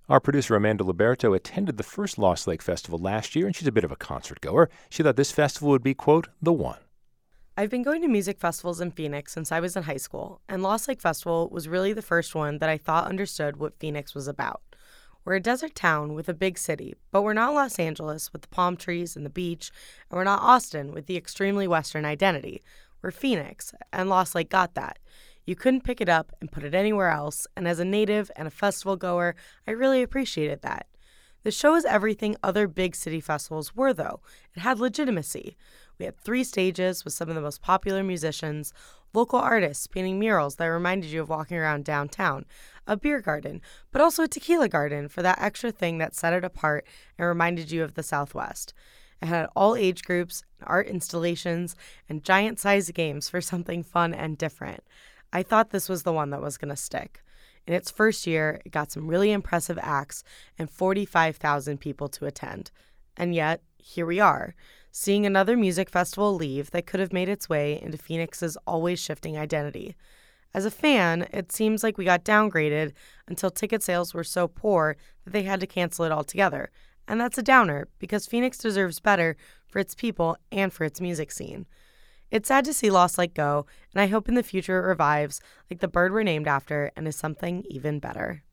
Our producer Amanda Liberto attended the first Lost Lake Festival last year, and she's a bit of a concert goer. She thought this festival would be, quote, the one. I've been going to music festivals in Phoenix since I was in high school, and Lost Lake Festival was really the first one that I thought understood what Phoenix was about. We're a desert town with a big city, but we're not Los Angeles with the palm trees and the beach, and we're not Austin with the extremely Western identity. We're Phoenix, and Lost Lake got that. You couldn't pick it up and put it anywhere else, and as a native and a festival goer, I really appreciated that. The show is everything other big city festivals were, though. It had legitimacy. We had 3 stages with some of the most popular musicians, local artists painting murals that reminded you of walking around downtown, a beer garden, but also a tequila garden for that extra thing that set it apart and reminded you of the Southwest. It had all age groups, art installations, and giant-sized games for something fun and different. I thought this was the one that was going to stick. In its first year, it got some really impressive acts and 45,000 people to attend. And yet, here we are, seeing another music festival leave that could have made its way into Phoenix's always shifting identity. As a fan, it seems like we got downgraded until ticket sales were so poor that they had to cancel it altogether. And that's a downer, because Phoenix deserves better for its people and for its music scene. It's sad to see Lost Lake go, and I hope in the future it revives like the bird we're named after and is something even better.